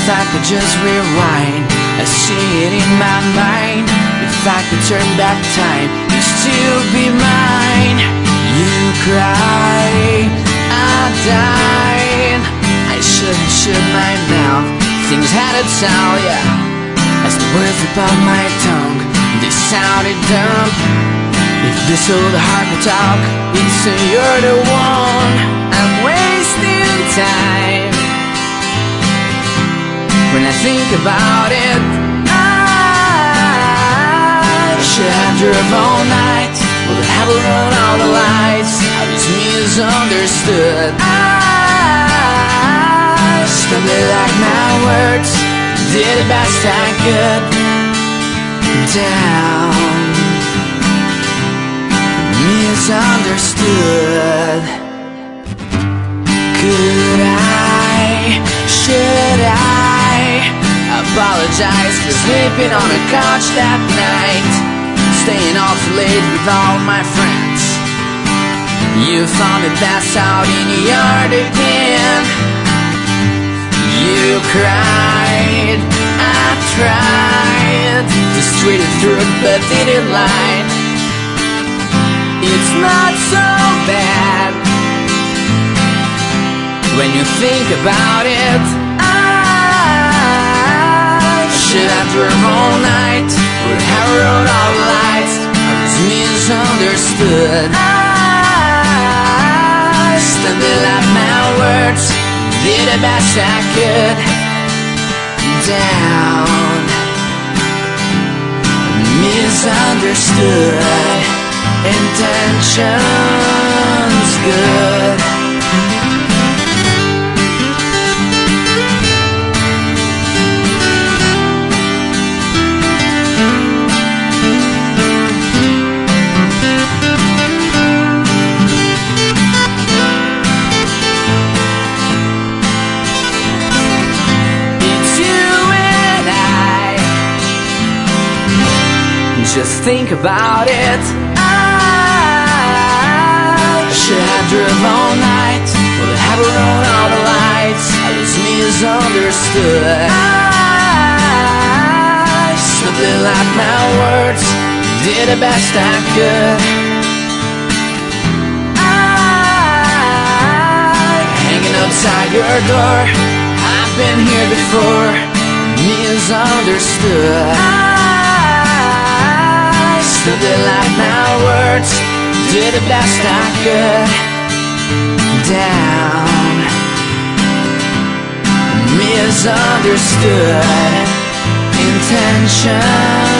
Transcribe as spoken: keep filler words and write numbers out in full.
If I could just rewind, I see it in my mind. If I could turn back time, you'd still be mine. You cry, I died. I shouldn't shut my mouth. Things had to tell ya. As the words slip out my tongue, they sounded dumb. If this old heart could talk, it'd say you're the one. I'm wasting time. When I think about it, I should have drove all night. Would have run all the lights. I was misunderstood. I stumbled like my words, did the best I could. Down, misunderstood. Could I, should I apologize for sleeping on a couch that night, staying off late with all my friends? You found me passed out in the yard again. You cried, I tried to straighten through it, but didn't lie. It's not so bad when you think about it. I should have driven all night, would have rode all the lights. I was misunderstood. I stumbled out my words, did the best I could. Down, misunderstood. Intentions good. Just think about it. I should have driven all night, would have run all the lights. I was misunderstood. I slipped like my words, did the best I could. I hanging outside your door, I've been here before. Misunderstood. Something like my words, did the best I could. Down, misunderstood. Intention